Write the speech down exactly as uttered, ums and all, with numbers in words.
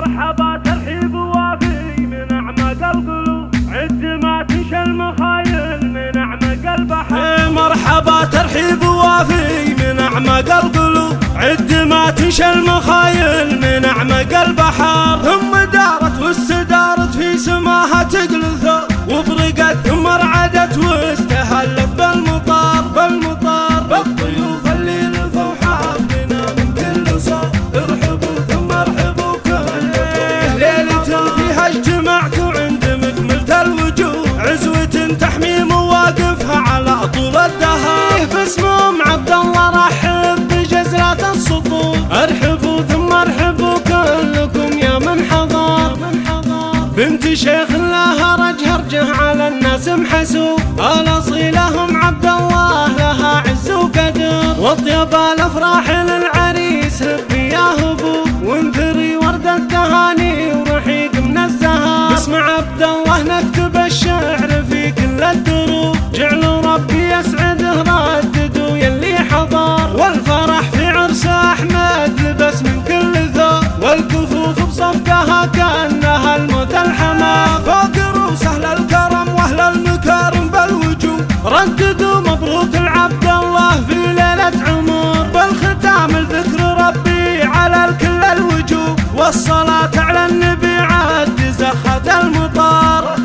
مرحبا ترحيب وافي من أعماق القلوب، عد ما تنشى المخايل من أعماق البحر. مرحبا ترحيب وافي من أعماق القلوب، عد ما تنشى المخايل من أعماق البحر. ثم دارت واستدارت في سماها تقل ثوب، وبرقت ثم رعدت واستهلت بالمطار بالمطار. بالضيوف اللي لفوا حافلنا من كل صوب، ارحبوا ثم ارحبوا كلكم. ليلة فيها اجتمعتوا عند مكملة الوجوه، عزوة تحمي مواقفها على طول الدهر. باسمهم عبد الله رحب بجزرة السطور، ارحبوا ثم ارحبوا كلكم يا من حضر. بنت شيخ لها رجه رجه على الناس محسوب، الاصيلهم عبد الله لها عز وقدر. واطيب الافراح للعريس هبي يا هبوب، وانثري ورد التهاني ورحيق من الزهر. باسم عبد الله نكتب الشعر في كل الدروب، جعلوا ربي يسعده رددوا يلي حضر. والفرح في عرس احمد لبس من كل ذوق، والكفوف بصفقها كانها الموت الحمام. فوق رؤوس اهل الكرم واهل المكارم بالوجوه، رددوا مبروك العبد الله في ليله عمر. بالختام الذكر ربي على الكل الوجوه، والصلاه على النبي عد زخة المطار.